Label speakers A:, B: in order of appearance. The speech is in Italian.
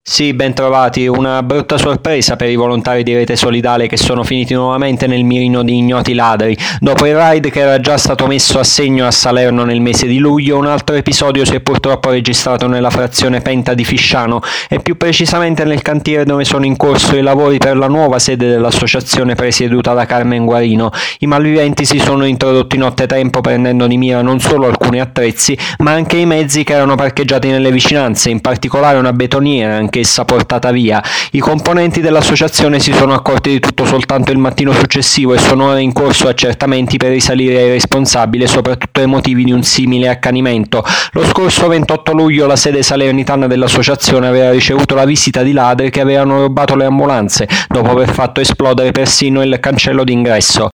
A: Sì, bentrovati. Una brutta sorpresa per i volontari di Rete Solidale che sono finiti nuovamente nel mirino di ignoti ladri. Dopo il raid che era già stato messo a segno a Salerno nel mese di luglio, un altro episodio si è purtroppo registrato nella frazione Penta di Fisciano e più precisamente nel cantiere dove sono in corso i lavori per la nuova sede dell'associazione presieduta da Carmen Guarino. I malviventi si sono introdotti nottetempo prendendo di mira non solo alcuni attrezzi, ma anche i mezzi che erano parcheggiati nelle vicinanze, in particolare una betoniera anch'essa portata via. I componenti dell'associazione si sono accorti di tutto soltanto il mattino successivo e sono ora in corso accertamenti per risalire ai responsabili e soprattutto ai motivi di un simile accanimento. Lo scorso 28 luglio la sede salernitana dell'associazione aveva ricevuto la visita di ladri che avevano rubato le ambulanze, dopo aver fatto esplodere persino il cancello d'ingresso.